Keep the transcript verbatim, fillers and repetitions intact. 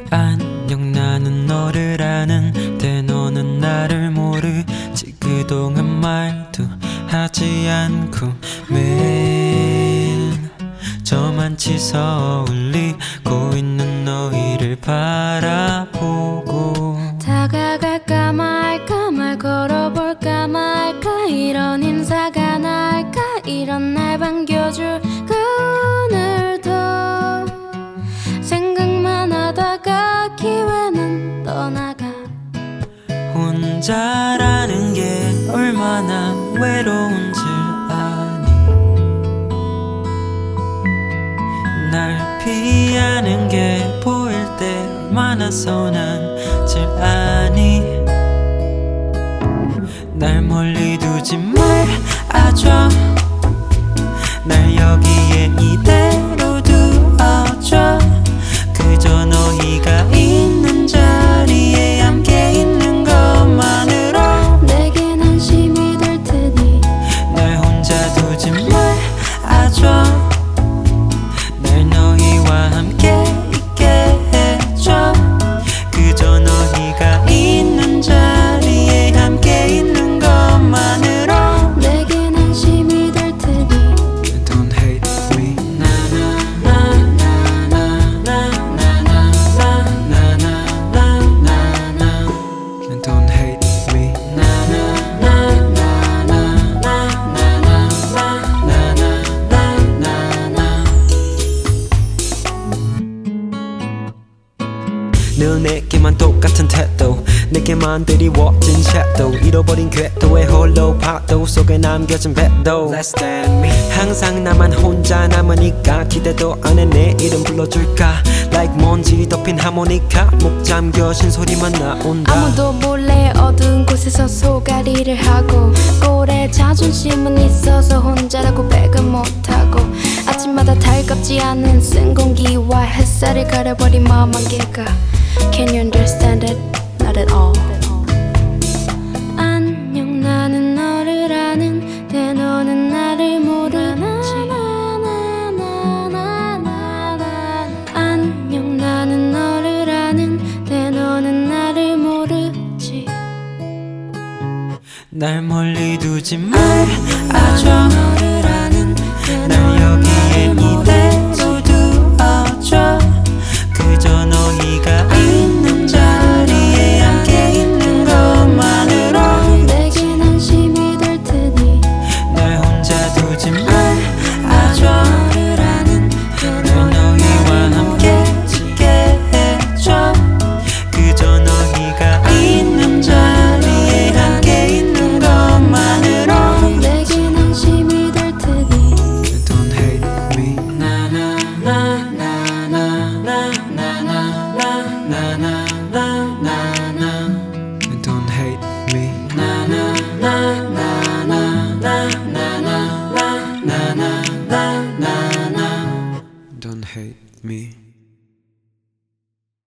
안녕 나는 너를 아는데 너는 나를 모르지. 그동안 말도 하지 않고 매일 저만치 서울리고 있는 너희를 바라보고 다가갈까 말까 말 걸어볼까 말까 이런 인사가 나을까 이런 날 반겨줄까 오늘도 생각만 하다가 기회는 떠나가. 혼자라는 게 얼마나 외로운 줄 아니. 날 피하는 게 보일 때 얼마나 서운한 줄 아니. 날 멀리 두지 말아줘. 날 여기에 이대로 두어줘. 그저 너희가 있는 자리에 함께 있는 것만으로 내겐 안심이 될 테니 날 혼자 두지 말아줘. 날 너희와 함께 있게 해줘. 그저 너희가 있는 자리에 함께 있는 것만으로 내겐 안심이 될 테니 Don't hate me. Don't hate me. 늘 내게만 똑같은 태도, 내게만 드리워진 섀도우, 잃어버린 궤도에 홀로 파도 속에 남겨진 배도. Less than me. 항상 나만 혼자 남으니까 기대도 안 해 내 이름 불러줄까. Like 먼지 덮인 하모니카 목 잠겨진 소리만 나온다. 아무도 몰래 어두운 곳에서 소가리를 하고 꼴에 자존심은 있어서 혼자라고 백은 못하고 아침마다 달갑지 않은 쓴 공기와 햇살을 가려버린 마음 안개가 Can you understand it? Not at all. 안녕 나는 너를 아는데 너는 나를 모르지. 안녕 나는 너를 아는데 너는 나를 모르지. 날 멀리 두지 말아줘.